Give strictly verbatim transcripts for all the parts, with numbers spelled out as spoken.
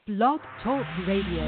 Blog Talk Radio.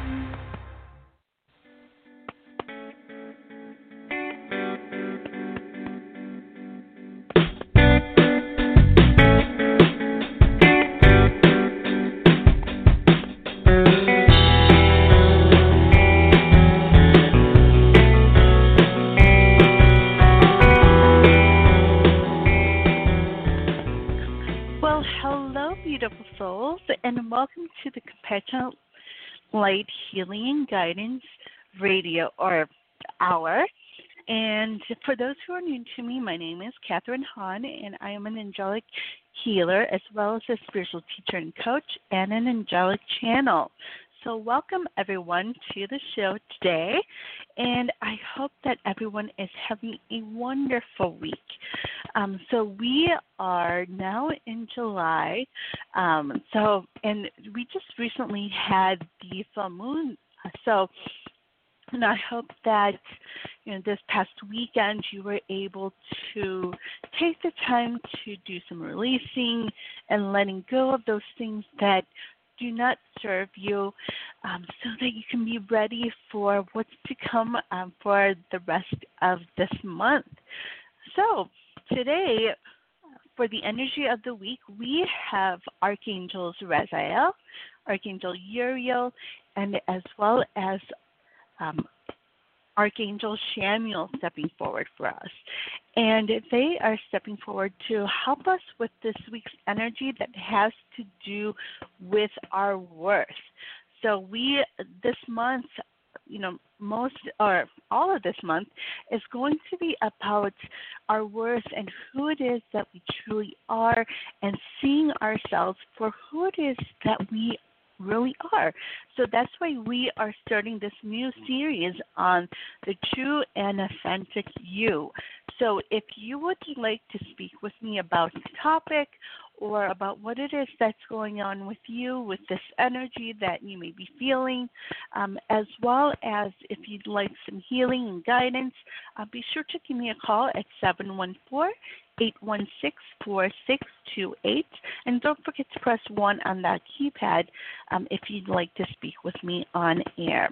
Souls, and welcome to the Compassionate Light Healing and Guidance Radio or Hour. And for those who are new to me, my name is Catherine Hahn, and I am an angelic healer as well as a spiritual teacher and coach and an angelic channel. So welcome everyone to the show today, and I hope that everyone is having a wonderful week. Um, so we are now in July, um, so and we just recently had the full moon. So, and I hope that you know this past weekend you were able to take the time to do some releasing and letting go of those things that do not serve you, um, so that you can be ready for what's to come um, for the rest of this month. So today, for the energy of the week, we have Archangels Raziel, Archangel Uriel, and as well as um, Archangel Chamuel stepping forward for us. And they are stepping forward to help us with this week's energy that has to do with our worth. So we, this month, you know, most or all of this month is going to be about our worth and who it is that we truly are and seeing ourselves for who it is that we really are. So that's why we are starting this new series on the true and authentic you. So if you would like to speak with me about the topic or about what it is that's going on with you, with this energy that you may be feeling, um, as well as if you'd like some healing and guidance, uh, be sure to give me a call at seven one four, eight one six, four six two eight. And don't forget to press one on that keypad um, if you'd like to speak with me on air.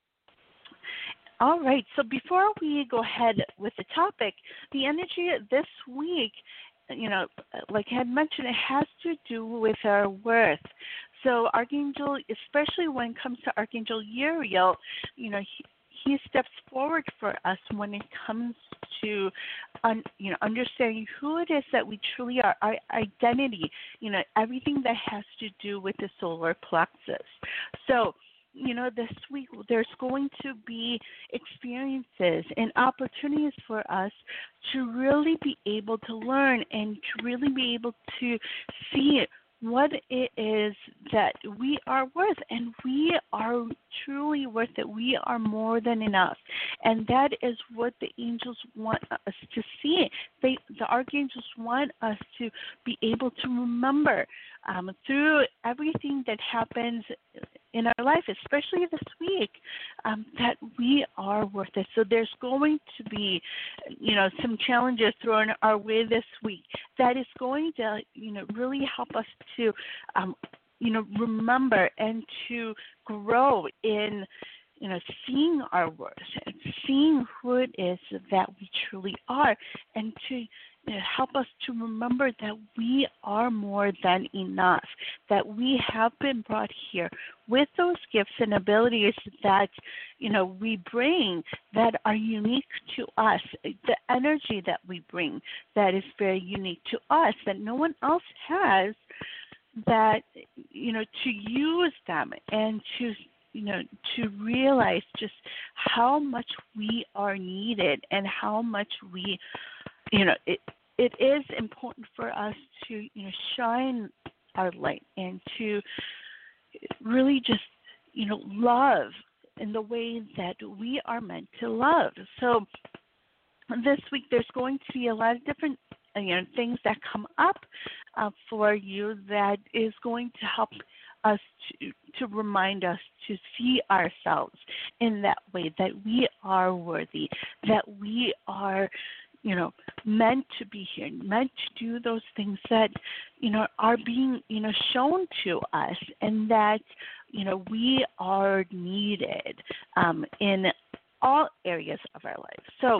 All right, so before we go ahead with the topic, the energy this week, you know, like I had mentioned, it has to do with our worth. So Archangel, especially when it comes to Archangel Uriel, you know, he, he steps forward for us when it comes to, un, you know, understanding who it is that we truly are, our identity, you know, everything that has to do with the solar plexus. So, you know, this week there's going to be experiences and opportunities for us to really be able to learn and to really be able to see what it is that we are worth, and we are truly worth it. We are more than enough, and that is what the angels want us to see. They, the archangels want us to be able to remember um, through everything that happens in our life, especially this week, um, that we are worth it. So there's going to be, you know, some challenges thrown our way this week that is going to, you know, really help us to, um, you know, remember and to grow in, you know, seeing our worth and seeing who it is that we truly are, and to you know, help us to remember that we are more than enough, that we have been brought here with those gifts and abilities that, you know, we bring that are unique to us, the energy that we bring that is very unique to us, that no one else has, that, you know, to use them and to you know, to realize just how much we are needed and how much we, you know, it it is important for us to, you know, shine our light and to really just, you know, love in the way that we are meant to love. So this week there's going to be a lot of different, you know, things that come up uh, for you that is going to help us to, to remind us to see ourselves in that way, that we are worthy, that we are, you know, meant to be here, meant to do those things that, you know, are being, you know, shown to us, and that, you know, we are needed um, in all areas of our life. So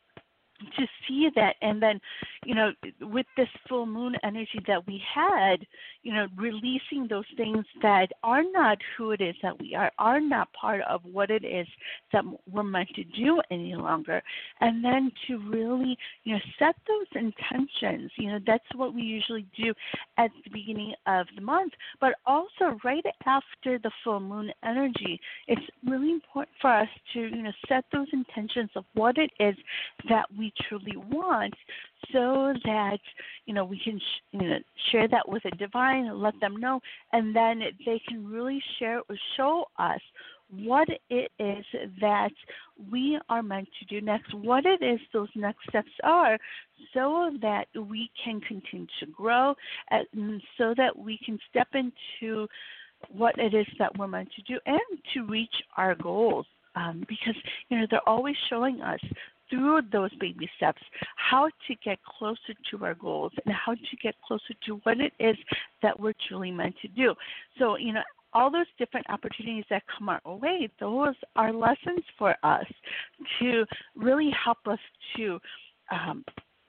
to see that, and then, you know, with this full moon energy that we had, you know, releasing those things that are not who it is that we are, are not part of what it is that we're meant to do any longer. And then to really, you know, set those intentions. You know, that's what we usually do at the beginning of the month, but also right after the full moon energy, it's really important for us to, you know, set those intentions of what it is that we truly want, so that, you know, we can sh- you know, share that with the divine and let them know, and then they can really share or show us what it is that we are meant to do next, what it is those next steps are, so that we can continue to grow, and so that we can step into what it is that we're meant to do and to reach our goals. Um, because, you know, they're always showing us through those baby steps how to get closer to our goals and how to get closer to what it is that we're truly meant to do. So, you know, all those different opportunities that come our way, those are lessons for us to really help us to um,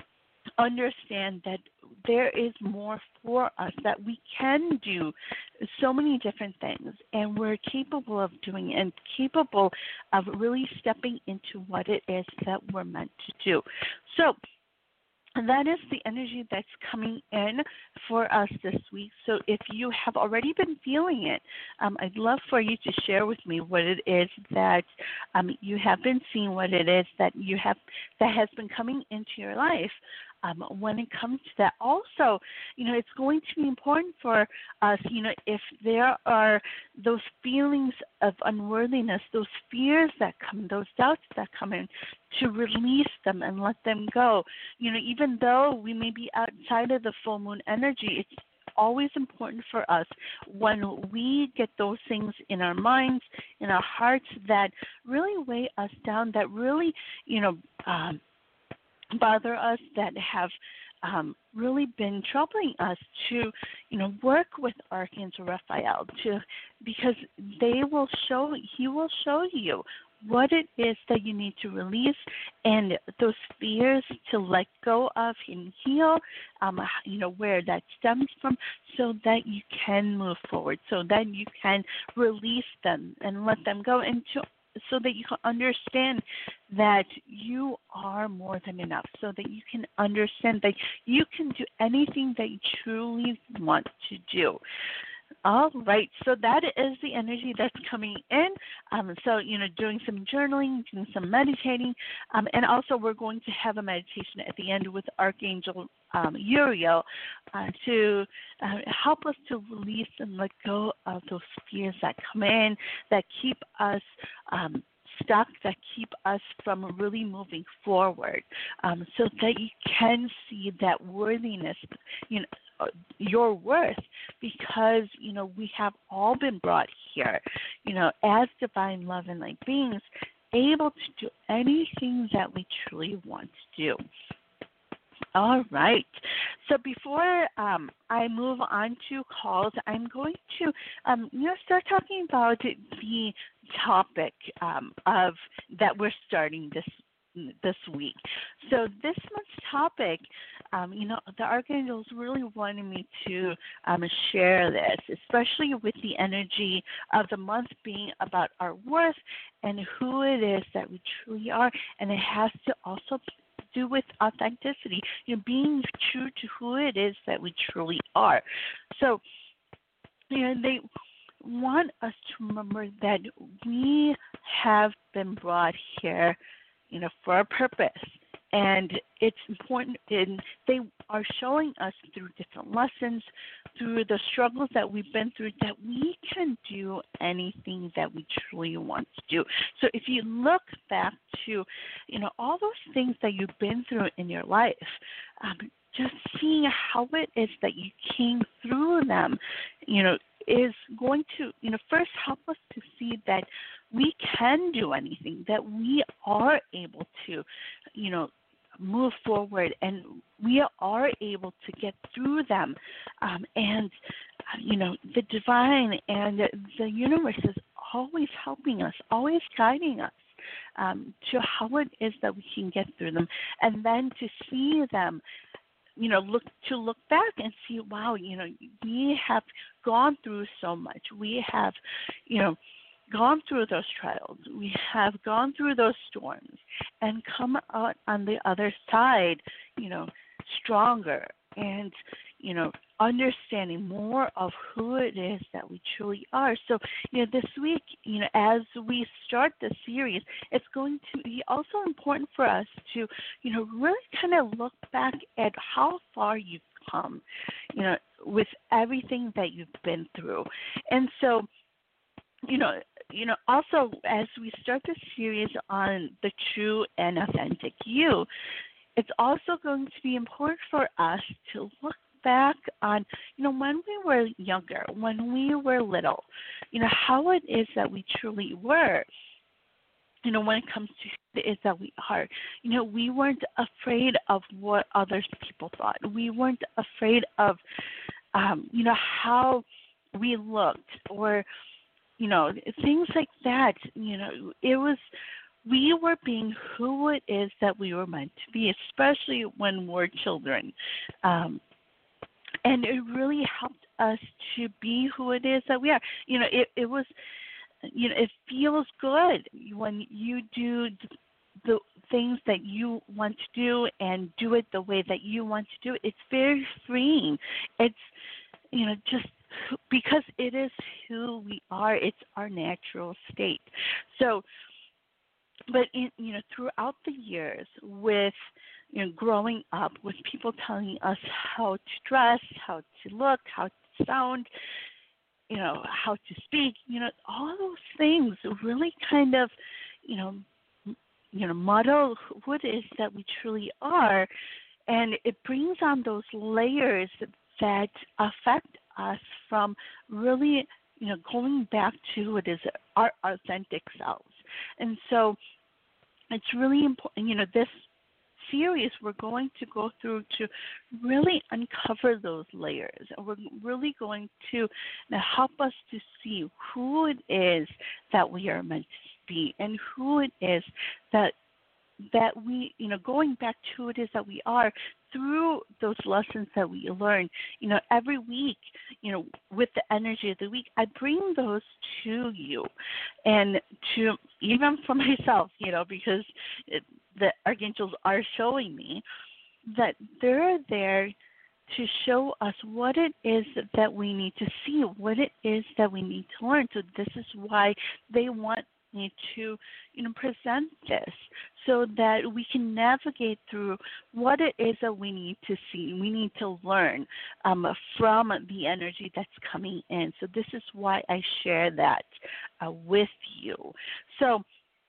understand that there is more for us, that we can do so many different things, and we're capable of doing and capable of really stepping into what it is that we're meant to do. So that is the energy that's coming in for us this week. So if you have already been feeling it, um, I'd love for you to share with me what it is that um, you have been seeing, what it is that you have that has been coming into your life. Um, when it comes to that, also, you know, it's going to be important for us, you know, if there are those feelings of unworthiness, those fears that come, those doubts that come in, to release them and let them go. You know, even though we may be outside of the full moon energy, it's always important for us when we get those things in our minds, in our hearts, that really weigh us down, that really, you know, um, bother us, that have um, really been troubling us, to, you know, work with Archangel Raphael, to, because they will show, he will show you what it is that you need to release, and those fears to let go of and heal, um, you know, where that stems from, so that you can move forward, so that you can release them and let them go, and to so that you can understand that you are more than enough, so that you can understand that you can do anything that you truly want to do. All right, so that is the energy that's coming in. Um, so, you know, doing some journaling, doing some meditating, um, and also we're going to have a meditation at the end with Archangel um, Uriel uh, to uh, help us to release and let go of those fears that come in, that keep us um, stuck, that keep us from really moving forward, um, so that you can see that worthiness, you know, your worth, because, you know, we have all been brought here, you know, as divine love and light beings, able to do anything that we truly want to do. All right. So before um, I move on to calls, I'm going to, um, you know, start talking about the topic um, of that we're starting this this week. So this month's topic, um, you know, the archangels really wanted me to um, share this, especially with the energy of the month being about our worth and who it is that we truly are, and it has to also do with authenticity, you know, being true to who it is that we truly are. So, you know, they want us to remember that we have been brought here, you know, for a purpose. And it's important, and they are showing us through different lessons, through the struggles that we've been through, that we can do anything that we truly want to do. So if you look back to, you know, all those things that you've been through in your life, um, just seeing how it is that you came through them, you know, is going to, you know, first help us to see that we can do anything, that we are able to, you know, move forward, and we are able to get through them. Um, and, uh, you know, the divine and the universe is always helping us, always guiding us um, to how it is that we can get through them. And then to see them, you know, look to look back and see, wow, you know, we have gone through so much. We have, you know, gone through those trials. We have gone through those storms and come out on the other side, you know, stronger and, you know, understanding more of who it is that we truly are. So, you know, this week, you know, as we start the series, it's going to be also important for us to, you know, really kind of look back at how far you've come, you know, with everything that you've been through. And so, you know, you know, also as we start the series on the true and authentic you, it's also going to be important for us to look back on, you know, when we were younger, when we were little, you know, how it is that we truly were, you know, when it comes to who it is that we are. You know, we weren't afraid of what other people thought. We weren't afraid of, um, you know, how we looked or, you know, things like that. You know, it was, we were being who it is that we were meant to be, especially when we're children. Um, and it really helped us to be who it is that we are. You know, it, it was, you know, it feels good when you do the things that you want to do and do it the way that you want to do it. It's very freeing. It's, you know, just because it is who we are. It's our natural state. So, but in, you know, throughout the years, with, you know, growing up, with people telling us how to dress, how to look, how to sound, you know, how to speak, you know, all those things really kind of, you know, you know, muddle who it is that we truly are, and it brings on those layers that affect us from really, you know, going back to what is our authentic selves. And so it's really important, you know, this series we're going to go through to really uncover those layers. And we're really going to help us to see who it is that we are meant to be and who it is that that we, you know, going back to who it is that we are through those lessons that we learn, you know, every week, you know, with the energy of the week, I bring those to you and to, even for myself, you know, because it, the archangels are showing me that they're there to show us what it is that we need to see, what it is that we need to learn. So this is why they want me to, you know, present this so that we can navigate through what it is that we need to see, we need to learn um, from the energy that's coming in. So this is why I share that uh, with you. So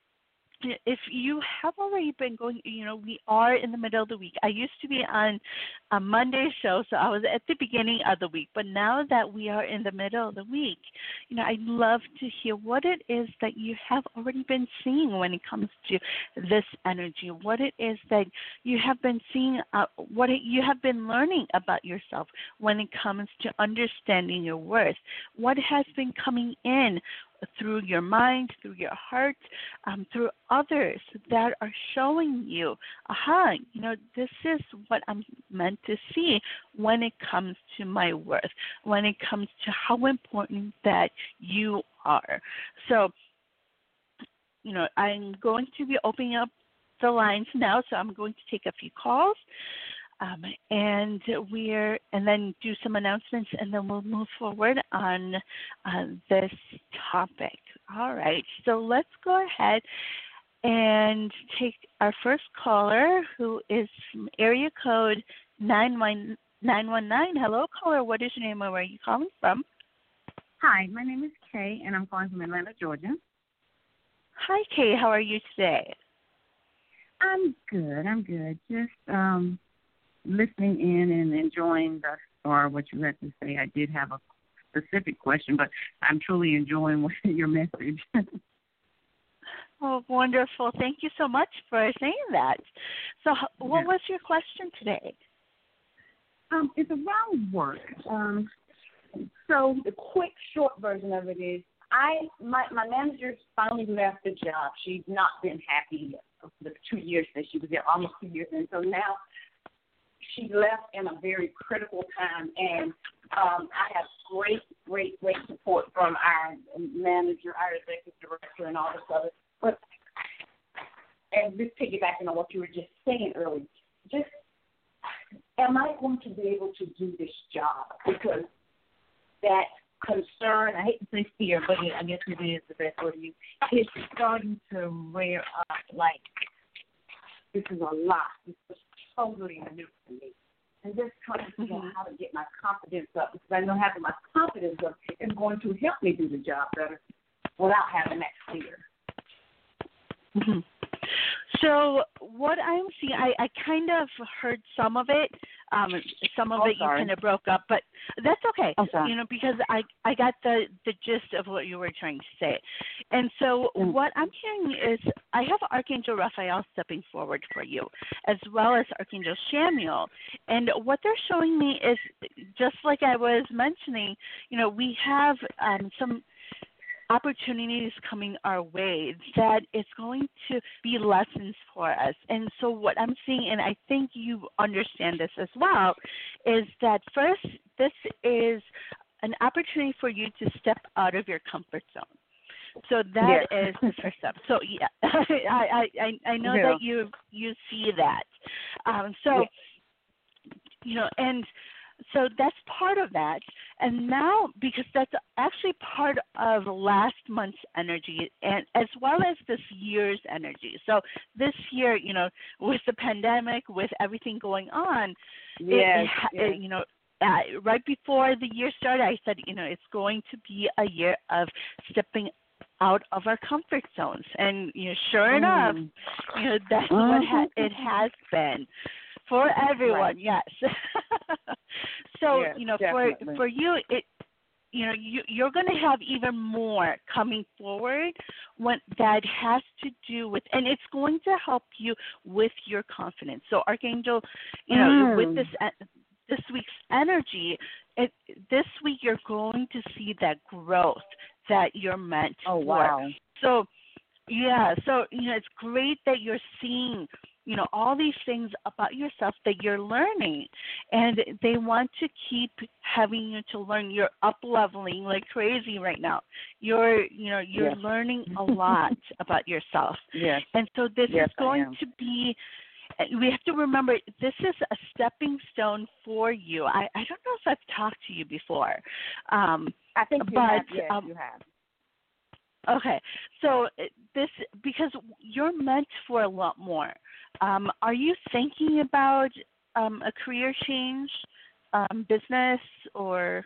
if you have already been going, you know, we are in the middle of the week. I used to be on a Monday show, so I was at the beginning of the week. But now that we are in the middle of the week, you know, I'd love to hear what it is that you have already been seeing when it comes to this energy, what it is that you have been seeing, uh, what it, you have been learning about yourself when it comes to understanding your worth, what has been coming in through your mind, through your heart, um, through others that are showing you, aha, you know, this is what I'm meant to see when it comes to my worth, when it comes to how important that you are. So, you know, I'm going to be opening up the lines now, so I'm going to take a few calls. Um, and we're and then do some announcements, and then we'll move forward on uh, this topic. All right, so let's go ahead and take our first caller, who is from area code nine one nine. Hello, caller. What is your name and where are you calling from? Hi, my name is Kay, and I'm calling from Atlanta, Georgia. Hi, Kay. How are you today? I'm good. I'm good. Just um. listening in and enjoying thus far what you had to say. I did have a specific question, but I'm truly enjoying what, your message. Oh, wonderful. Thank you so much for saying that. So, h- what Yeah. was your question today? Um, it's around work. Um, so the quick, short version of it is, I my my manager finally left the job. She's not been happy for the two years that she was there, almost two years, and so now she left in a very critical time. And um, I have great, great, great support from our manager, our executive director, and all this other. But and this piggybacking on what you were just saying earlier, just am I going to be able to do this job? Because that concern, I hate to say fear, but it, I guess it is the best word to use, it's starting to rear up like this is a lot. This is totally new to me. And just trying to figure out how to get my confidence up, because I know having my confidence up is going to help me do the job better without having that fear. Mm-hmm. So what I'm seeing, I, I kind of heard some of it. Um, some of Oh, it you sorry. kind of broke up, but that's okay. I'm sorry. You know, because I, I got the, the gist of what you were trying to say. And so Mm. what I'm hearing is I have Archangel Raphael stepping forward for you, as well as Archangel Shamuel. And what they're showing me is, just like I was mentioning, you know, we have um, some opportunities coming our way that it's going to be lessons for us. And so what I'm seeing, and I think you understand this as well, is that first, this is an opportunity for you to step out of your comfort zone. So that Yeah. is the first step. So yeah, I, I, I know Yeah. that you you see that. Um, so Yeah. you know, and so that's part of that. And now, because that's actually part of last month's energy, and as well as this year's energy. So this year, you know, with the pandemic, with everything going on, Yes, it, it, yes. it, you know, uh, right before the year started, I said, you know, it's going to be a year of stepping out of our comfort zones. And, you know, sure enough, Mm. you know, that's what ha- Mhm. it has been. For everyone, Right. yes. so Yes, you know, definitely. for for you, it you know you you're going to have even more coming forward when that has to do with, and it's going to help you with your confidence. So Archangel, you know, Mm. with this uh, this week's energy, it, this week you're going to see that growth that you're meant Oh, for. wow. So yeah, so you know, it's great that you're seeing, you know, all these things about yourself that you're learning, and they want to keep having you to learn. You're up leveling like crazy right now. You're, you know, you're Yes. learning a lot about yourself, Yes. and so this Yes, is I going am. to be. We have to remember this is a stepping stone for you. I, I don't know if I've talked to you before, um, I think you but have. Yes, um, you have. okay, so uh, this, because you're meant for a lot more. Um, are you thinking about um, a career change, um, business, or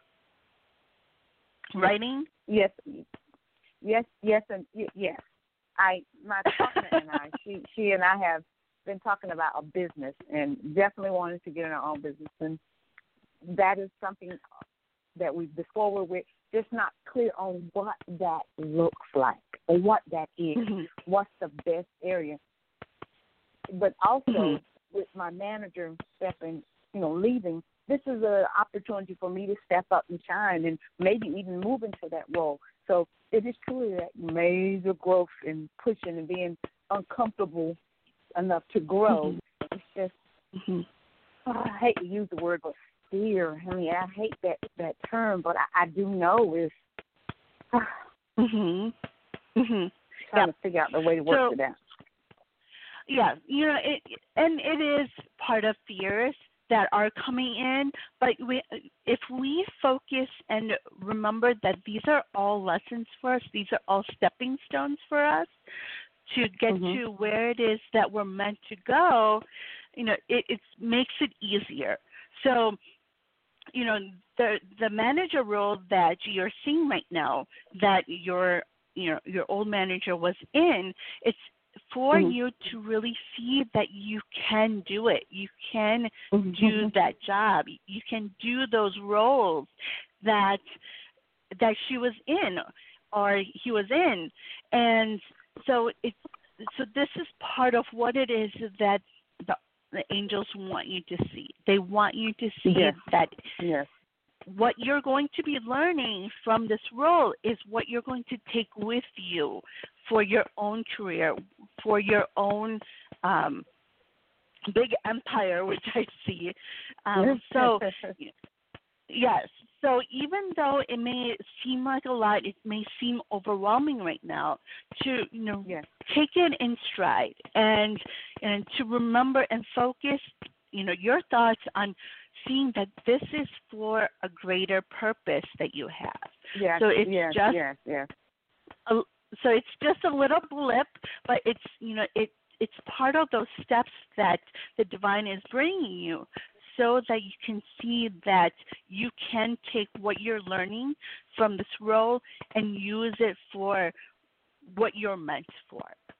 writing? Yes, yes, yes, and y- yes. I, my partner and I, she, she and I have been talking about a business, and definitely wanted to get in our own business, and that is something that we've before we're with, just not clear on what that looks like or what that is. Mm-hmm. What's the best area? But also Mhm. with my manager stepping, you know, leaving, this is an opportunity for me to step up and shine and maybe even move into that role. So it is truly that major growth and pushing and being uncomfortable enough to grow. Mhm. It's just, Mhm. oh, I hate to use the word, but fear. I mean, I hate that, that term, but I, I do know is Mhm. Mhm. trying Yeah. to figure out the way to work So- with that. Yeah, you know, it, and it is part of fears that are coming in, but we, if we focus and remember that these are all lessons for us, these are all stepping stones for us to get Mhm. to where it is that we're meant to go, you know, it, it makes it easier. So, you know, the the manager role that you're seeing right now, that your you know your old manager was in, it's for Mhm. you to really see that you can do it. You can Mhm. do that job. You can do those roles that that she was in or he was in. And so it's so this is part of what it is that the, the angels want you to see. They want you to see yes. that Yes. what you're going to be learning from this role is what you're going to take with you for your own career, for your own um, big empire, which I see. Um, so, yes. So even though it may seem like a lot, it may seem overwhelming right now, to you know yes. take it in stride and and to remember and focus, you know, your thoughts on seeing that this is for a greater purpose that you have. Yes. So it's yes. just yes. Yes. a, so it's just a little blip, but it's you know it it's part of those steps that the divine is bringing you, so that you can see that you can take what you're learning from this role and use it for what you're meant for.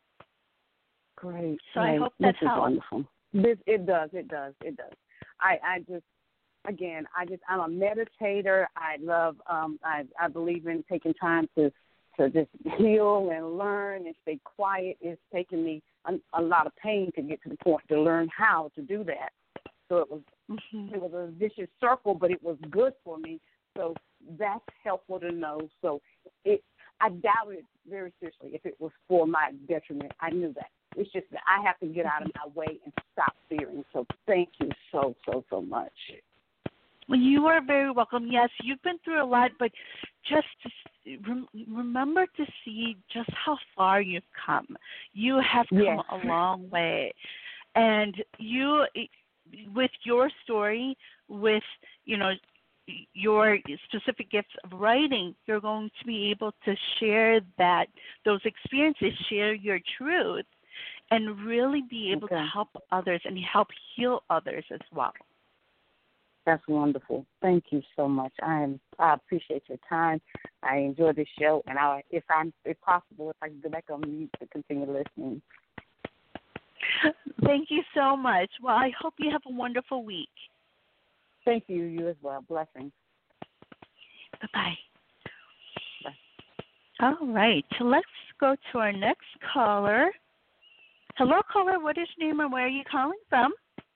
Great. So great. I hope that this is helps. wonderful. This it does. It does. It does. I, I just again, I just I'm a meditator. I love. Um, I I believe in taking time to to just heal and learn and stay quiet. It's taken me a, a lot of pain to get to the point to learn how to do that. So it was mm-hmm. it was a vicious circle, but it was good for me. So that's helpful to know. So it I doubted very seriously if it was for my detriment. I knew that. It's just that I have to get out of my way and stop fearing. So thank you so, so, so much. Well, you are very welcome. Yes, you've been through a lot, but just to, rem- remember to see just how far you've come. You have come yes. a long way. And you, with your story, with, you know, your specific gifts of writing, you're going to be able to share that, those experiences, share your truth, and really be able okay. to help others and help heal others as well. That's wonderful. Thank you so much. I am. I appreciate your time. I enjoy this show, and I, if I'm, if possible, if I can go back on mute to continue listening. Thank you so much. Well, I hope you have a wonderful week. Thank you. You as well. Blessings. Bye-bye. Bye. All right. So let's go to our next caller. Hello, caller. What is your name and where are you calling from?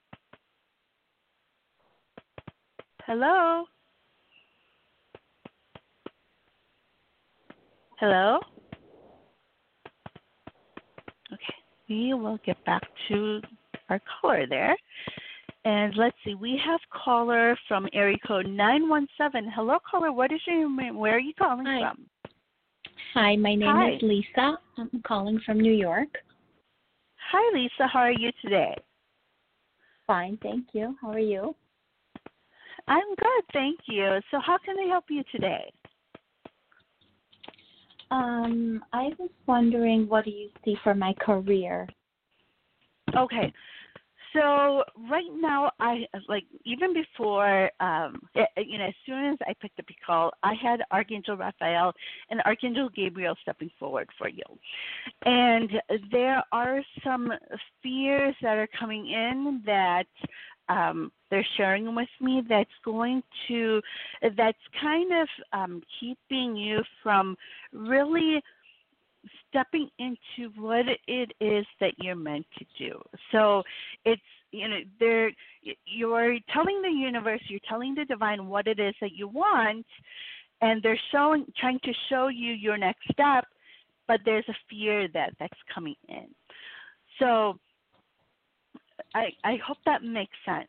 Hello? Hello? Okay. We will get back to our caller there. And let's see. We have caller from area code nine one seven. Hello, caller. What is your name? Where are you calling Hi. from? Hi, my name Hi. is Lisa. I'm calling from New York. Hi, Lisa. How are you today? Fine, thank you. How are you? I'm good, thank you. So how can I help you today? Um, I was wondering, what do you see for my career? Okay. So right now, I like even before, um, it, you know, as soon as I picked up your call, I had Archangel Raphael and Archangel Gabriel stepping forward for you, and there are some fears that are coming in that um, they're sharing with me. That's going to, that's kind of um, keeping you from really stepping into what it is that you're meant to do. So it's, you know, they're, you're telling the universe, you're telling the divine what it is that you want, and they're showing, trying to show you your next step, but there's a fear that that's coming in. So I, I hope that makes sense.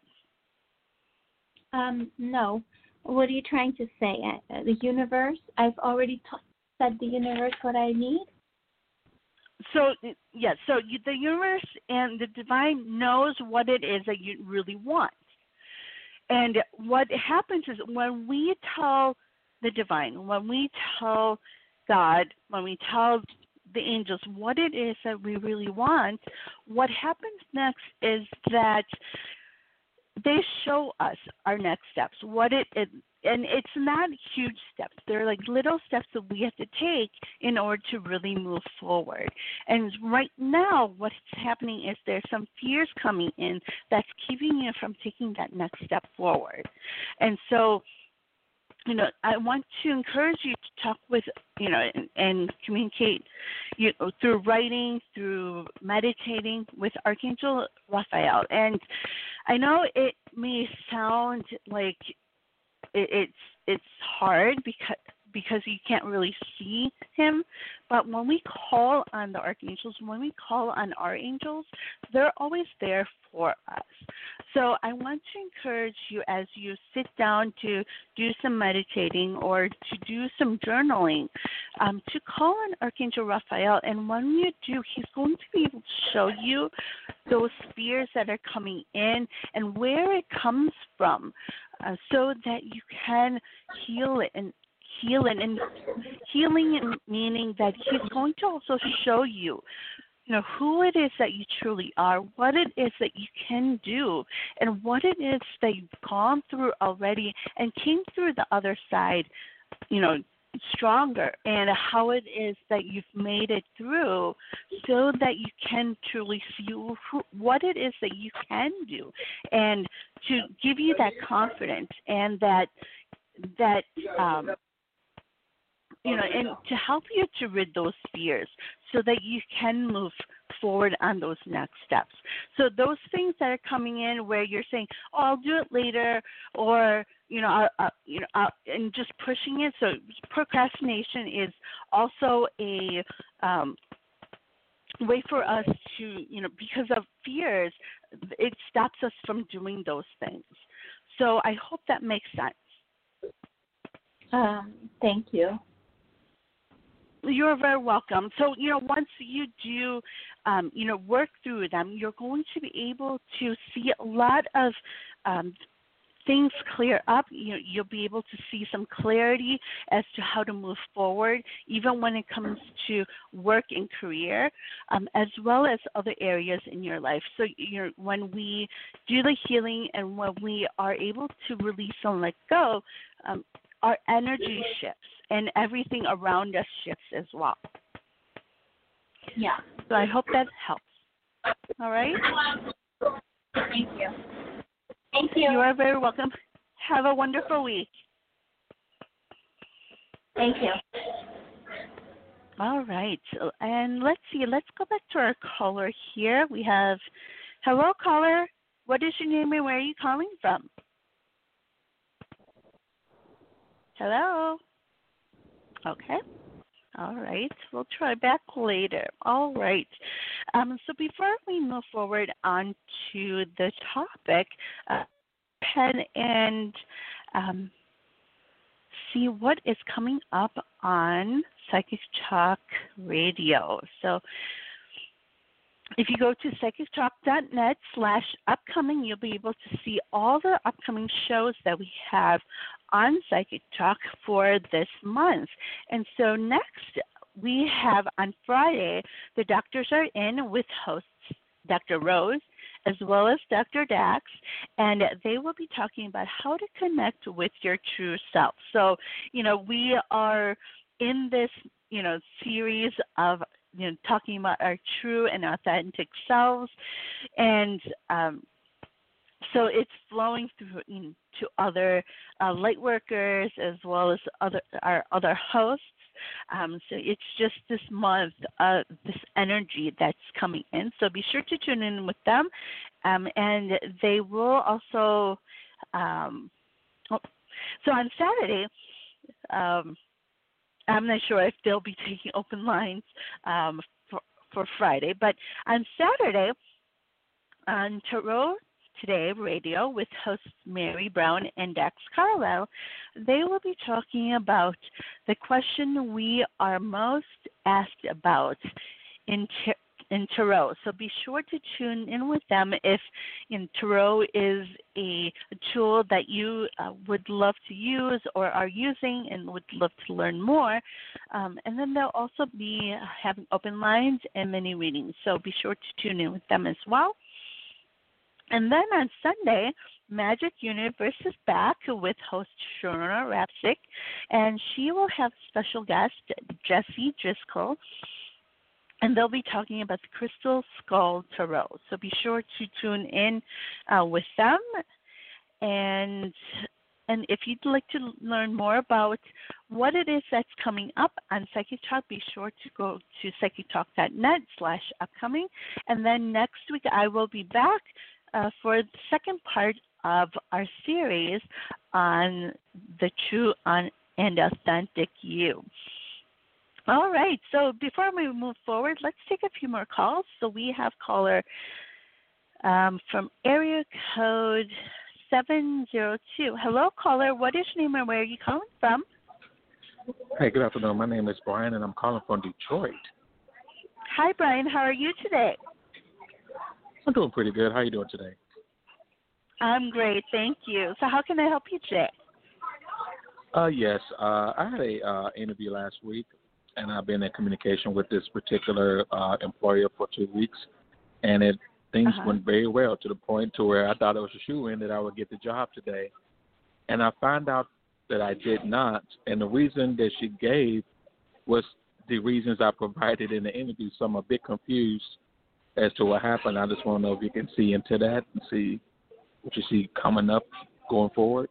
Um, no. What are you trying to say? Uh, the universe? I've already t- said the universe what I need? So, yes, so you, the universe and the divine knows what it is that you really want. And what happens is when we tell the divine, when we tell God, when we tell the angels what it is that we really want, what happens next is that they show us our next steps, what it is. And it's not huge steps. They're like little steps that we have to take in order to really move forward. And right now, what's happening is there's some fears coming in that's keeping you from taking that next step forward. And so, you know, I want to encourage you to talk with, you know, and, and communicate, you know, through writing, through meditating with Archangel Raphael. And I know it may sound like it, it's it's hard because because you can't really see him, but when we call on the archangels, when we call on our angels, they're always there for us. So I want to encourage you as you sit down to do some meditating or to do some journaling, um, to call on Archangel Raphael. And when you do, he's going to be able to show you those fears that are coming in and where it comes from, uh, so that you can heal it and healing and healing and meaning that he's going to also show you, you know, who it is that you truly are, what it is that you can do, and what it is that you've gone through already and came through the other side, you know, stronger, and how it is that you've made it through so that you can truly see who, what it is that you can do, and to give you that confidence and that that um, you know, and to help you to rid those fears so that you can move forward on those next steps. So those things that are coming in where you're saying, oh, I'll do it later, or, you know, I'll, I'll, you know, I'll, and just pushing it. So procrastination is also a um, way for us to, you know, because of fears, it stops us from doing those things. So I hope that makes sense. Um, thank you. You're very welcome. So, you know, once you do, um, you know, work through them, you're going to be able to see a lot of um, things clear up. You know, you'll be able to see some clarity as to how to move forward, even when it comes to work and career, um, as well as other areas in your life. So, you know, when we do the healing and when we are able to release and let go, um, our energy shifts and everything around us shifts as well. Yeah. So I hope that helps. All right? Thank you. Thank you. You are very welcome. Have a wonderful week. Thank you. All right. So, and let's see. Let's go back to our caller here. We have, hello, caller. What is your name and where are you calling from? Hello. Okay. All right. We'll try back later. All right. Um, so before we move forward on to the topic, uh, head and um, see what is coming up on Psychic Talk Radio. So if you go to psychic talk dot net slash upcoming, you'll be able to see all the upcoming shows that we have on Psychic Talk for this month. And so next, we have on Friday, the doctors are in with hosts Doctor Rose as well as Doctor Dax, and they will be talking about how to connect with your true self. So, you know, we are in this, you know, series of you know, talking about our true and authentic selves, and um, so it's flowing through you know, to other uh, light workers as well as other our other hosts. Um, so it's just this month, uh, this energy that's coming in. So be sure to tune in with them, um, and they will also. Um, oh, so on Saturday. Um, I'm not sure if they'll be taking open lines um, for, for Friday, but on Saturday, on Tarot Today Radio with hosts Mary Brown and Dax Carlisle, they will be talking about the question we are most asked about in tar- in Tarot. So be sure to tune in with them if in Tarot is a, a tool that you uh, would love to use or are using and would love to learn more. Um, and then they'll also be having open lines and mini readings. So be sure to tune in with them as well. And then on Sunday, Magic Universe is back with host Shona Rapsick, and she will have special guest Jessie Driscoll, and they'll be talking about the Crystal Skull Tarot. So be sure to tune in uh, with them. And And if you'd like to learn more about what it is that's coming up on Psychic Talk, be sure to go to psychic talk dot net slash upcoming. And then next week I will be back uh, for the second part of our series on the true on, and authentic you. All right, so before we move forward, let's take a few more calls. So we have caller um, from area code seven zero two. Hello, caller. What is your name and where are you calling from? Hey, good afternoon. My name is Brian, and I'm calling from Detroit. Hi, Brian. How are you today? I'm doing pretty good. How are you doing today? I'm great, thank you. So how can I help you today? Uh, yes, uh, I had a uh, interview last week, and I've been in communication with this particular uh, employer for two weeks, and it things uh-huh. went very well to the point to where I thought it was a shoo-in that I would get the job today, and I found out that I did not, and the reason that she gave was the reasons I provided in the interview, so I'm a bit confused as to what happened. I just want to know if you can see into that and see what you see coming up going forward.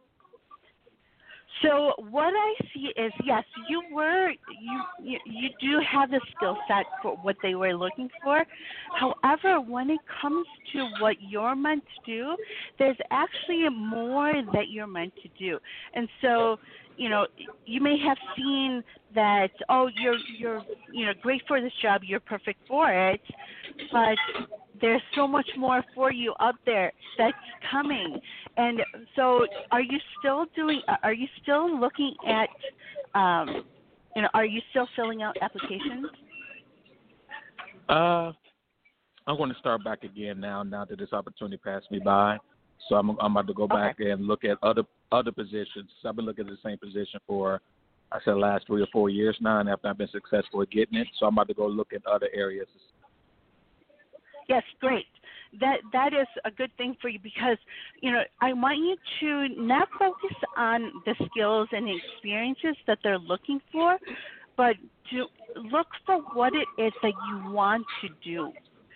So what I see is, yes, you were you you, you do have the skill set for what they were looking for. However, when it comes to what you're meant to do, there's actually more that you're meant to do. And so, you know, you may have seen that, oh, you're you're you know great for this job, you're perfect for it, but there's so much more for you out there that's coming. And so are you still doing, are you still looking at, um, you know, are you still filling out applications? Uh, I'm going to start back again now, now that this opportunity passed me by. So I'm, I'm about to go back okay. and look at other other positions. I've been looking at the same position for, I said, the last three or four years now, and I've not been successful at getting it. So I'm about to go look at other areas. Yes, great. That that is a good thing for you because, you know, I want you to not focus on the skills and the experiences that they're looking for, but to look for what it is that you want to do.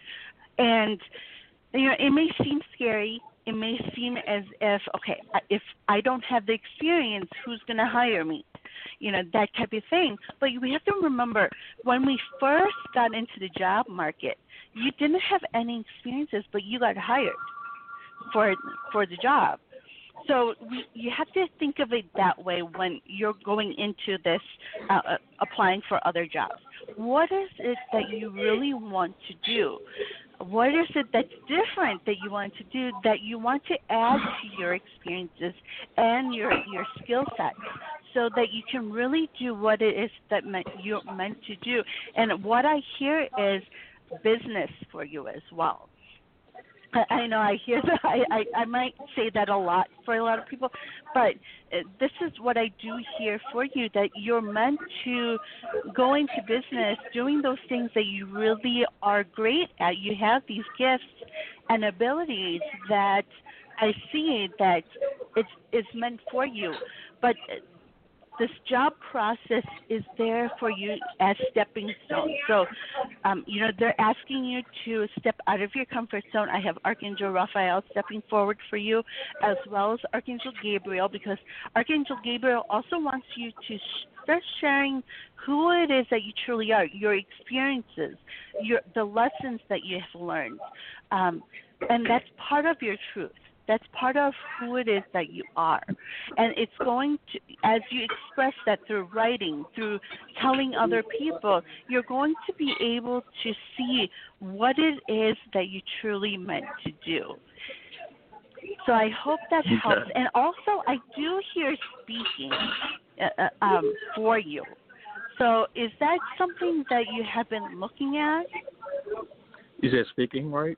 And, you know, it may seem scary. It may seem as if, okay, if I don't have the experience, who's going to hire me? You know, that type of thing. But we have to remember, when we first got into the job market, you didn't have any experiences, but you got hired for for the job. So we, you have to think of it that way when you're going into this, uh, uh, applying for other jobs. What is it that you really want to do? What is it that's different that you want to do, that you want to add to your experiences and your, your skill sets so that you can really do what it is that you're meant to do? And what I hear is business for you as well. I, I know I hear that. I, I, I might say that a lot for a lot of people, but this is what I do hear for you, that you're meant to go into business doing those things that you really are great at. You have these gifts and abilities that I see that it's, it's meant for you. But this job process is there for you as stepping stones. So, um, you know, they're asking you to step out of your comfort zone. I have Archangel Raphael stepping forward for you, as well as Archangel Gabriel, because Archangel Gabriel also wants you to start sharing who it is that you truly are, your experiences, your the lessons that you have learned. Um, and that's part of your truth. That's part of who it is that you are. And it's going to, as you express that through writing, through telling other people, you're going to be able to see what it is that you truly meant to do. So I hope that helps. And also, I do hear speaking uh, um, for you. So is that something that you have been looking at? You said speaking, right?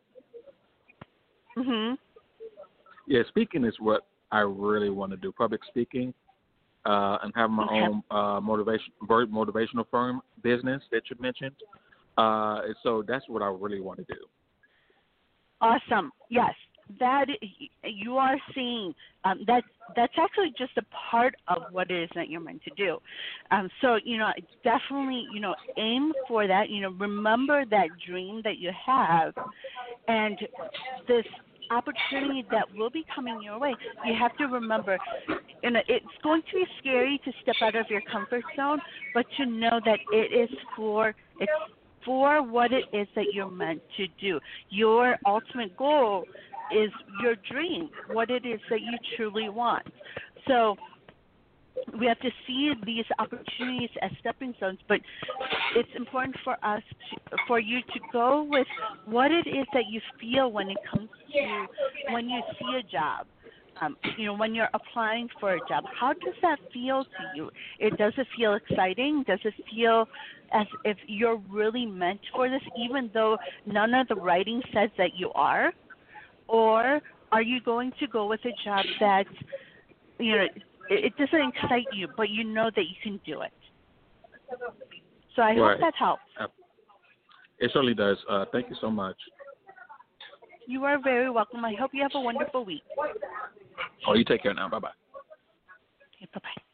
Mm-hmm. Yeah, speaking is what I really want to do, public speaking, uh, and have my okay. own uh, motivation, motivational firm business that you mentioned. Uh, so that's what I really want to do. Awesome. Yes, that you are seeing. Um, that that's actually just a part of what it is that you're meant to do. Um, so you know, definitely, you know, aim for that. You know, remember that dream that you have, and this opportunity that will be coming your way. You have to remember, you know, it's going to be scary to step out of your comfort zone, but to know that it is for it's for what it is that you're meant to do. Your ultimate goal is your dream, what it is that you truly want. So we have to see these opportunities as stepping stones, but it's important for us to, for you to go with what it is that you feel when it comes to when you see a job. Um, you know, when you're applying for a job, how does that feel to you? It does it feel exciting? Does it feel as if you're really meant for this, even though none of the writing says that you are? Or are you going to go with a job that, you know, it, it doesn't excite you, but you know that you can do it? So I right. hope that helps. It certainly does. Uh, thank you so much. You are very welcome. I hope you have a wonderful week. Oh, you take care now. Bye-bye. Okay,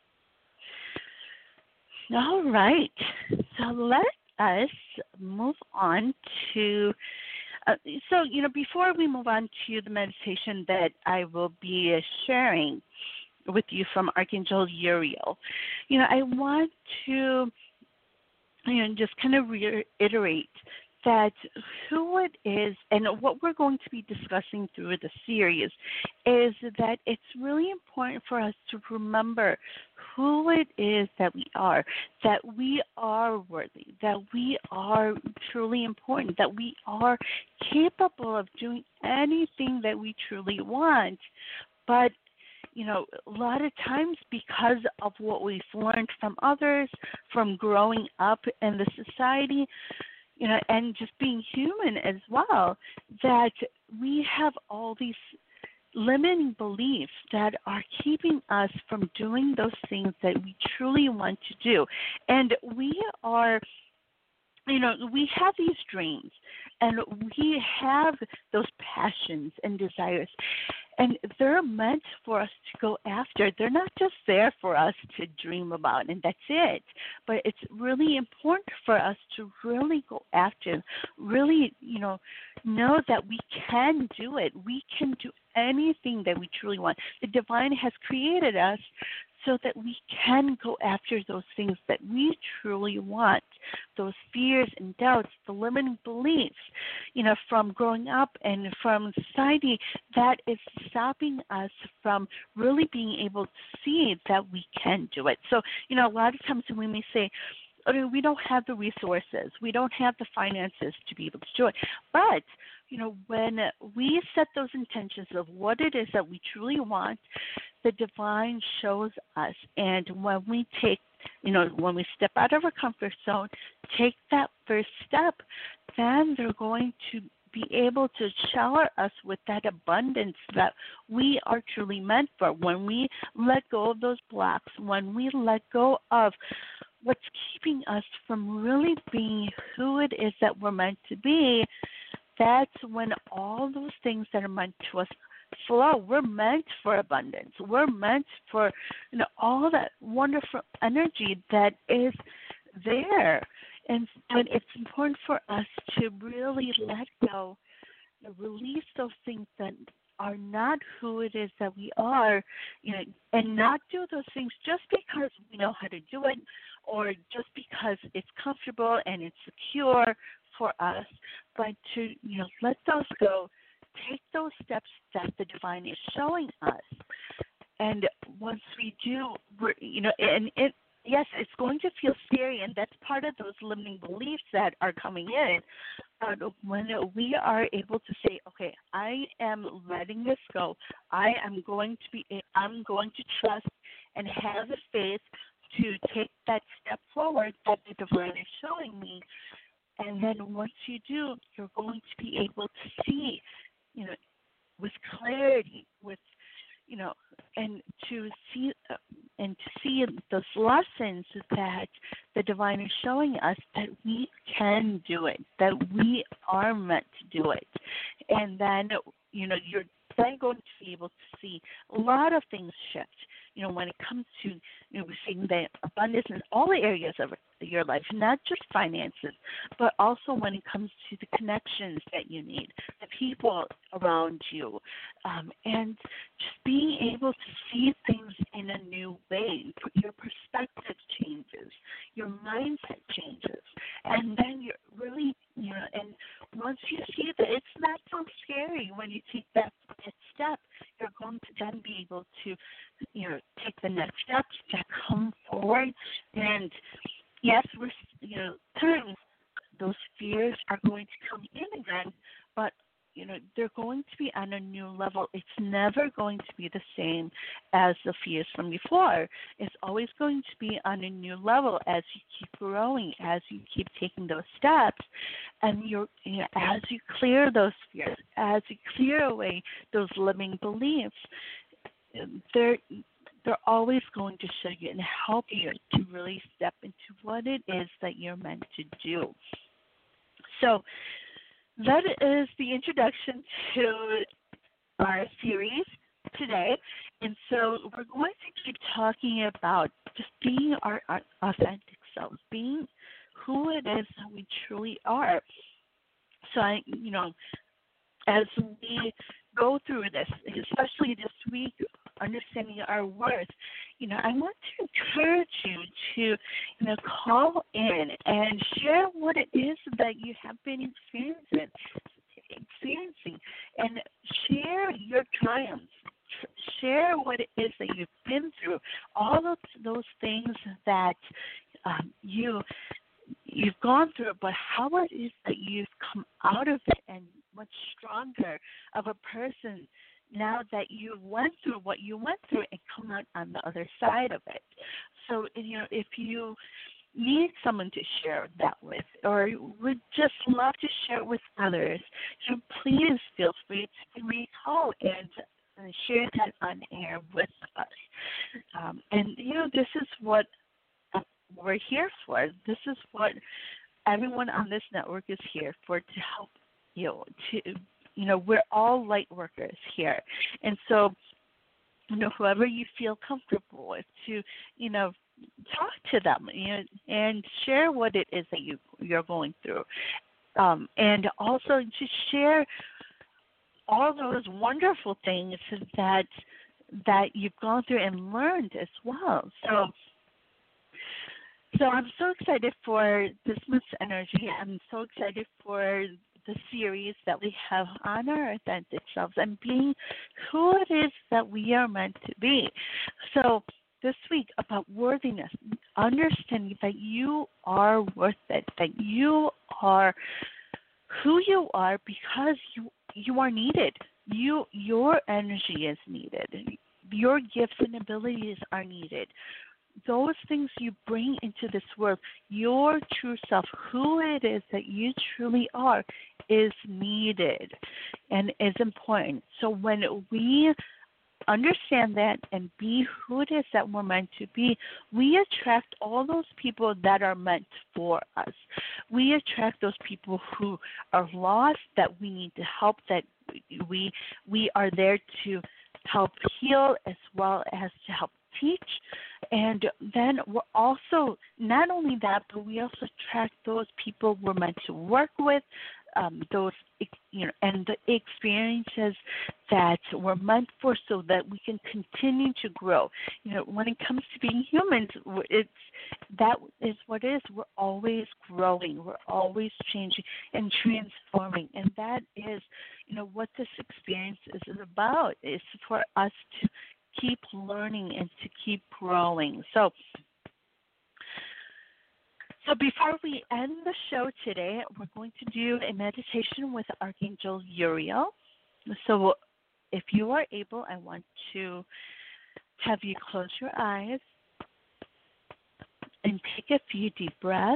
bye-bye. All right. So let us move on to, uh, so, you know, before we move on to the meditation that I will be uh, sharing with you from Archangel Uriel, you know, I want to, you know, just kind of reiterate that who it is and what we're going to be discussing through the series is that it's really important for us to remember who it is that we are, that we are worthy, that we are truly important, that we are capable of doing anything that we truly want. But you know, a lot of times because of what we've learned from others, from growing up in the society, you know, and just being human as well, that we have all these limiting beliefs that are keeping us from doing those things that we truly want to do. And we are, you know, we have these dreams and we have those passions and desires. And they're meant for us to go after. They're not just there for us to dream about, and that's it. But it's really important for us to really go after, really, you know, know that we can do it. We can do anything that we truly want. The divine has created us so that we can go after those things that we truly want, those fears and doubts, the limiting beliefs, you know, from growing up and from society that is stopping us from really being able to see that we can do it. So, you know, a lot of times we may say, I mean, we don't have the resources, we don't have the finances to be able to do it. But, you know, when we set those intentions of what it is that we truly want, the divine shows us. And when we take, you know, when we step out of our comfort zone, take that first step, then they're going to be able to shower us with that abundance that we are truly meant for. When we let go of those blocks, when we let go of what's keeping us from really being who it is that we're meant to be, that's when all those things that are meant to us flow. We're meant for abundance. We're meant for, you know, all that wonderful energy that is there. And, and it's important for us to really let go, release those things that are not who it is that we are, you know, and not do those things just because we know how to do it or just because it's comfortable and it's secure for us, but to, you know, let those go, take those steps that the divine is showing us. And once we do, we're, you know, and it, yes, it's going to feel scary, and that's part of those limiting beliefs that are coming in. But when we are able to say, okay, I am letting this go, I am going to be, I'm going to trust and have the faith to take that step forward that the divine is showing me. And then once you do, you're going to be able to see, you know, with clarity, with, you know, and to see uh, and to see those lessons that the divine is showing us that we can do it, that we are meant to do it. And then, you know, you're then going to be able to see a lot of things shift. you know, when it comes to, you know, seeing the abundance in all the areas of your life, not just finances, but also when it comes to the connections that you need, the people around you, um, and just being able to see things in a new way. Your perspective changes, your mindset changes, and then you're really, you know, and once you see that it's not so scary when you take that, that step, you're going to then be able to, you know, take the next steps to come forward. And yes, we're, you know, times those fears are going to come in again, but you know, they're going to be on a new level. It's never going to be the same as the fears from before. It's always going to be on a new level as you keep growing, as you keep taking those steps, and you're, you know, as you clear those fears, as you clear away those limiting beliefs, they're they're always going to show you and help you to really step into what it is that you're meant to do. So that is the introduction to our series today. And so we're going to keep talking about just being our, our authentic selves, being who it is that we truly are. So, I, you know, as we go through this, especially this week, understanding our worth, you know, I want to encourage you to, you know, call in and share what it is that you have been experiencing, experiencing, and share your triumphs. Share what it is that you've been through, all of those things that um, you you've gone through, but how it is that you've come out of it and much stronger of a person now that you went through what you went through and come out on the other side of it. So, you know, if you need someone to share that with, or would just love to share it with others, so please feel free to recall and uh, share that on air with us. Um, and, you know, this is what we're here for. This is what everyone on this network is here for, to help you, to you know, we're all light workers here. And so, you know, whoever you feel comfortable with, to, you know, talk to them, you know, and share what it is that you, you're going through. Um, and also to share all those wonderful things that that you've gone through and learned as well. So, so I'm so excited for this month's energy. I'm so excited for the series that we have on our authentic selves and being who it is that we are meant to be. So this week about worthiness, understanding that you are worth it, that you are who you are because you you are needed. You your energy is needed. Your gifts and abilities are needed. Those things you bring into this world, your true self, who it is that you truly are, is needed and is important. So when we understand that and be who it is that we're meant to be, we attract all those people that are meant for us. We attract those people who are lost, that we need to help, that we we are there to help heal as well as to help teach. And then we're also, not only that, but we also attract those people we're meant to work with, um, those, you know, and the experiences that we're meant for, so that we can continue to grow. You know, when it comes to being humans, it's that is what it is. We're always growing. We're always changing and transforming, and that is, you know, what this experience is about. It's for us to keep learning and to keep growing. So, so before we end the show today, we're going to do a meditation with Archangel Uriel. So if you are able, I want to have you close your eyes and take a few deep breaths.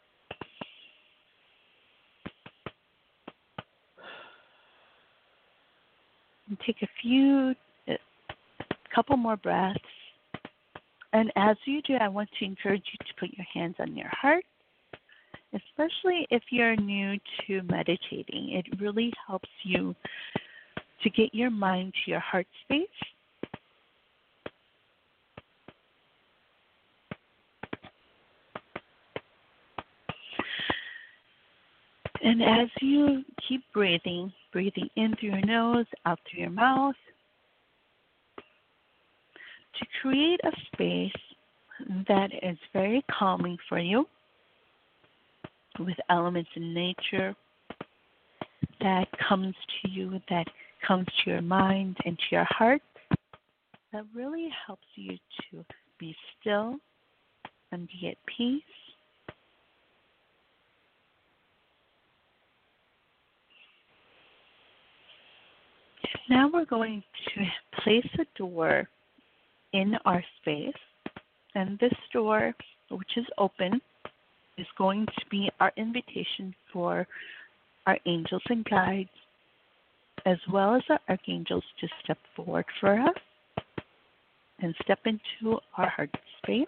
And take a few couple more breaths. And as you do, I want to encourage you to put your hands on your heart, especially if you're new to meditating. It really helps you to get your mind to your heart space. And as you keep breathing, breathing in through your nose, out through your mouth, to create a space that is very calming for you, with elements in nature that comes to you, that comes to your mind and to your heart, that really helps you to be still and be at peace. Now we're going to place a door in our space, and this door, which is open, is going to be our invitation for our angels and guides, as well as our archangels, to step forward for us and step into our heart space.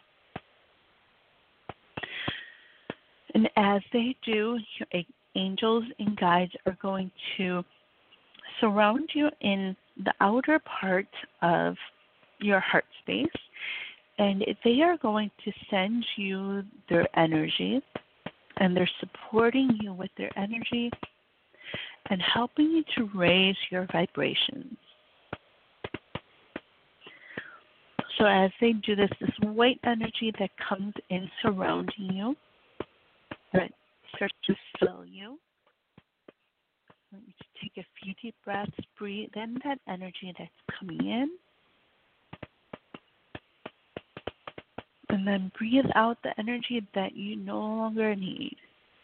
And as they do, your angels and guides are going to surround you in the outer part of your heart space, and they are going to send you their energy, and they're supporting you with their energy and helping you to raise your vibrations. So as they do this, this white energy that comes in surrounding you, that starts to fill you. I want you to take a few deep breaths, breathe in that energy that's coming in, and then breathe out the energy that you no longer need.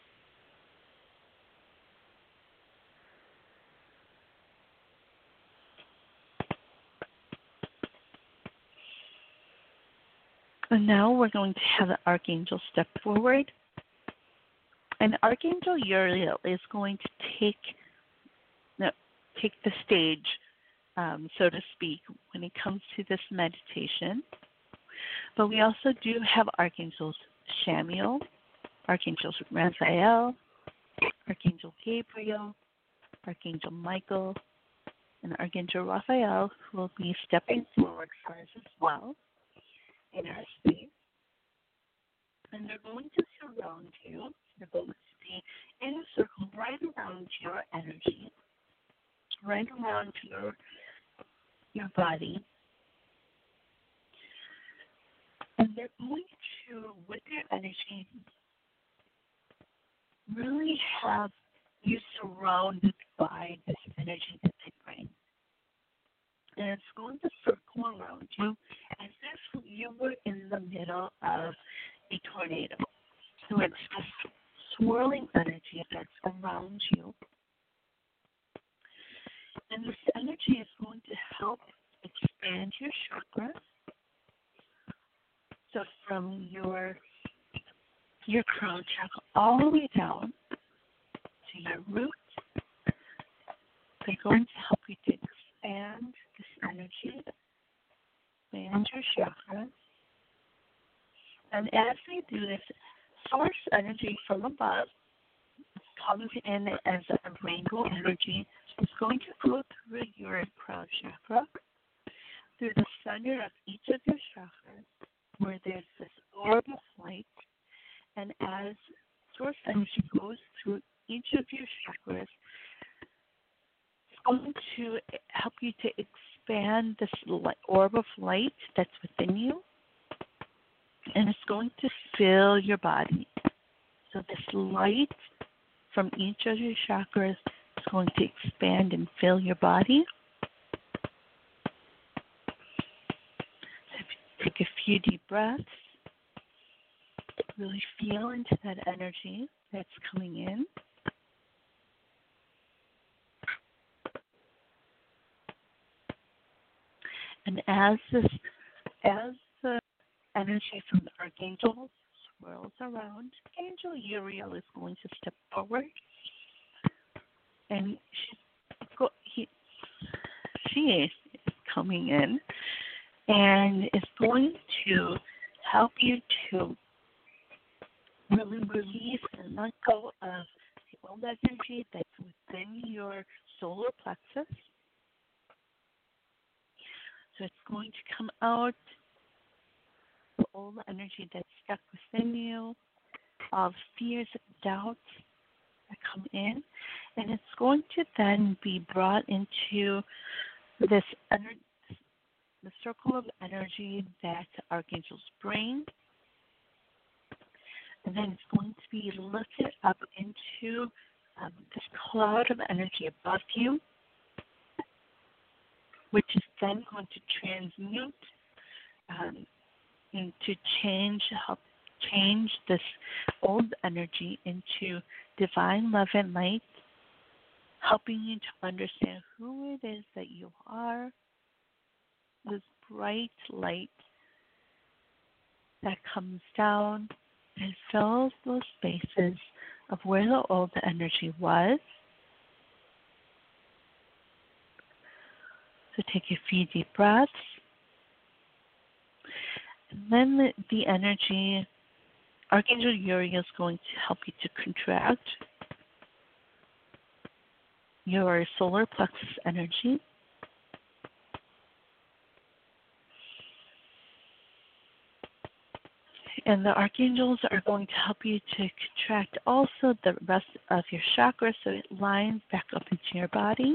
And now we're going to have the Archangel step forward. And Archangel Uriel is going to take no, take the stage, um, so to speak, when it comes to this meditation. But we also do have Archangels Chamuel, Archangel Raphael, Archangel Gabriel, Archangel Michael, and Archangel Raphael, who will be stepping forward for us as well in our space. And they're going to surround you. They're going to be in a circle right around your energy, right around your your body. And they're going to, with their energy, really have you surrounded by this energy that they bring. And it's going to circle around you as if you were in the middle of a tornado. So it's this swirling energy that's around you. And this energy is going to help expand your chakras. So from your your crown chakra all the way down to your root, they're going to help you to expand this energy, expand your chakras. And as they do this, source energy from above comes in as a rainbow energy. It's going to flow through your crown chakra, through the center of each of your chakras, where there's this orb of light. And as source energy goes through each of your chakras, it's going to help you to expand this light, orb of light that's within you. And it's going to fill your body. So this light from each of your chakras is going to expand and fill your body. So take a few deep breaths. Really feel into that energy that's coming in. And as this, as the energy from the archangels swirls around, Angel Uriel is going to step forward, and she's go, he, she is coming in and is going to help you to really release and let go of the old energy that's within your solar plexus. So it's going to come out, all the energy that's stuck within you, all the fears, doubts, that come in, and it's going to then be brought into this ener- the circle of energy that archangels bring, and then it's going to be lifted up into um, this cloud of energy above you, which is then going to transmute um, and to change, help change this old energy into divine love and light, helping you to understand who it is that you are, this bright light that comes down and fills those spaces of where the old energy was. So take a few deep breaths. And then the, the energy, Archangel Uriel is going to help you to contract your solar plexus energy. And the archangels are going to help you to contract also the rest of your chakras so it lines back up into your body.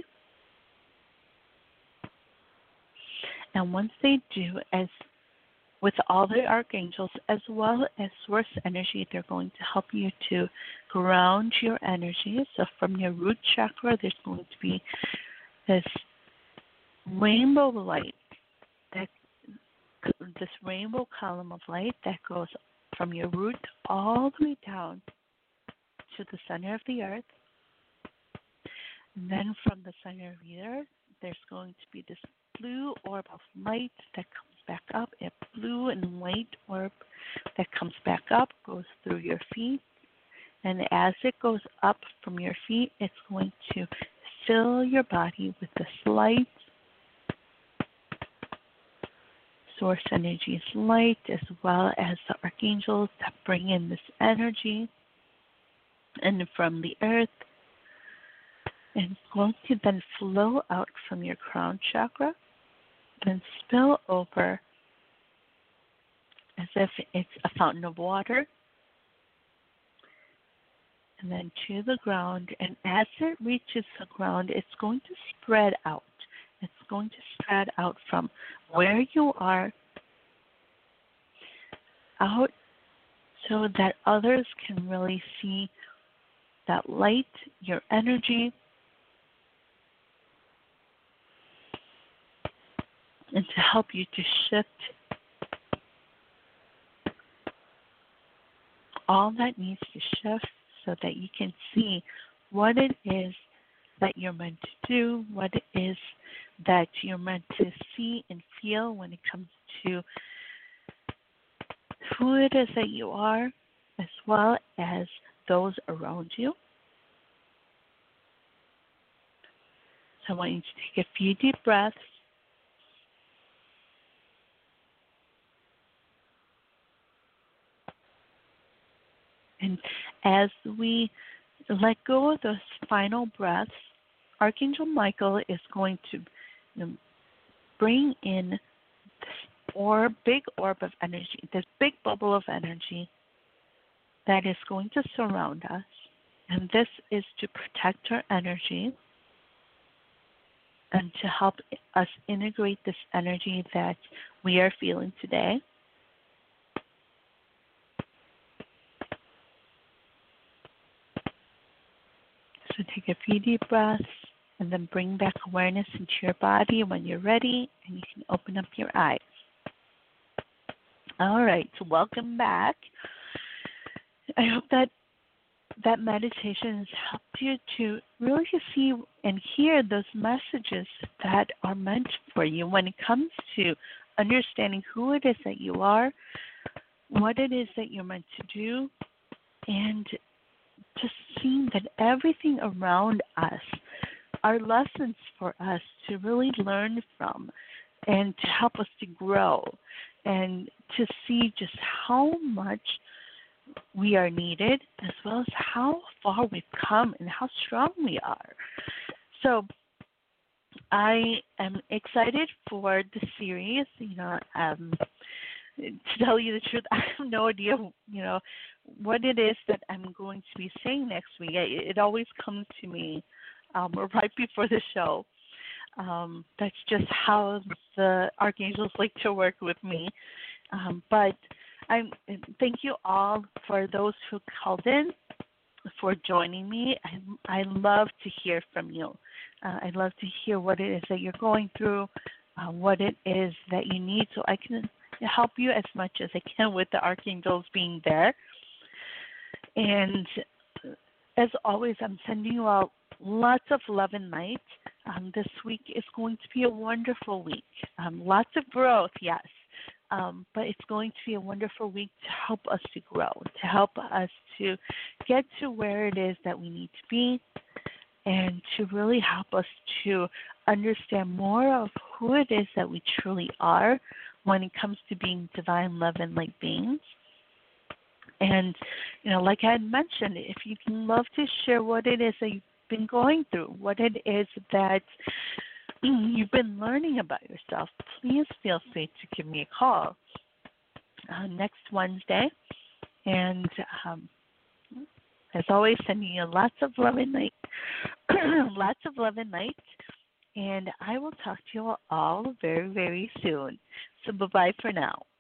And once they do, as with all the archangels as well as source energy, they're going to help you to ground your energy. So from your root chakra, there's going to be this rainbow light, that this rainbow column of light that goes from your root all the way down to the center of the earth. And then from the center of the earth, there's going to be this blue orb of light that comes back up, a blue and white orb that comes back up, goes through your feet, and as it goes up from your feet, it's going to fill your body with this light. Source energy is light, as well as the archangels that bring in this energy, and from the earth, and it's going to then flow out from your crown chakra, then spill over as if it's a fountain of water, and then to the ground. And as it reaches the ground, it's going to spread out. It's going to spread out from where you are out so that others can really see that light, your energy, and to help you to shift all that needs to shift so that you can see what it is that you're meant to do, what it is that you're meant to see and feel when it comes to who it is that you are, as well as those around you. So I want you to take a few deep breaths. And as we let go of those final breaths, Archangel Michael is going to you know, bring in this orb, big orb of energy, this big bubble of energy that is going to surround us. And this is to protect our energy and to help us integrate this energy that we are feeling today. So take a few deep breaths and then bring back awareness into your body when you're ready, and you can open up your eyes. All right, so welcome back. I hope that that meditation has helped you to really see and hear those messages that are meant for you when it comes to understanding who it is that you are, what it is that you're meant to do, and just seeing that everything around us are lessons for us to really learn from and to help us to grow and to see just how much we are needed, as well as how far we've come and how strong we are. So I am excited for the series. You know, um, to tell you the truth, I have no idea, you know, what it is that I'm going to be saying next week. It, it always comes to me um, right before the show. Um, that's just how the archangels like to work with me. Um, but I thank you all for those who called in, for joining me. I, I love to hear from you. Uh, I love to hear what it is that you're going through, uh, what it is that you need, so I can help you as much as I can with the archangels being there. And as always, I'm sending you out lots of love and light. Um, this week is going to be a wonderful week. Um, lots of growth, yes, um, but it's going to be a wonderful week to help us to grow, to help us to get to where it is that we need to be, and to really help us to understand more of who it is that we truly are when it comes to being divine love and light beings. And, you know, like I had mentioned, if you can love to share what it is that you've been going through, what it is that you've been learning about yourself, please feel free to give me a call uh, next Wednesday. And um, as always, sending you lots of love and light, lots of love and light. And I will talk to you all very, very soon. So bye-bye for now.